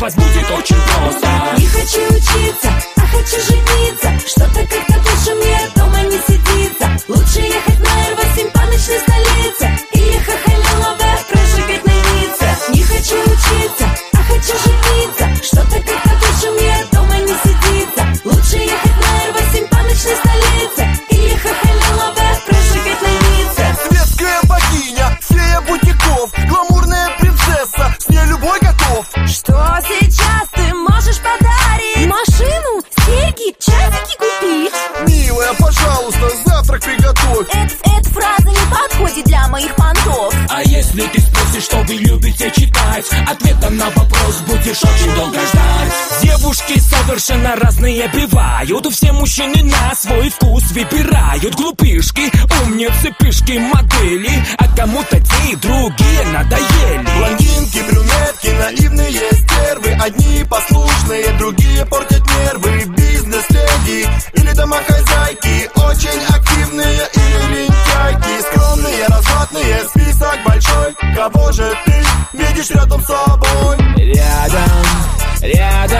вас будет очень просто. Не хочу учиться, а хочу жениться. Что-то как-то больше мне дома не сидится. Лучше ехать на Р8 по ночной столице или хахалялове прожигать на Ницце. Не хочу учиться, а хочу жениться. Что-то как-то больше мне дома не сидится. Лучше ехать на Р8 по ночной столице или хахалялове прожигать на Ницце. Светская богиня, фея бутиков, гламурная принцесса, с ней любой готов. Что сейчас ты можешь подарить? Машину, серьги, часики купить? Милая, пожалуйста, завтрак приготовь. Эта фраза не подходит для моих понтов. А если ты спросишь, что вы любите читать, ответом на вопрос будешь очень долго ждать. Девушки совершенно разные бывают. Все мужчины на свой вкус выбирают. Глупышки, умницы, пышки, модели. А кому-то те и другие надоели. Блондинки, брюнетки, наивные стервы. Одни послушные, другие портят нервы. Бизнес-леди или домохозяйки, очень активные или лентяйки. Скромные, развратные, список большой. Кого же ты видишь рядом с собой? Рядом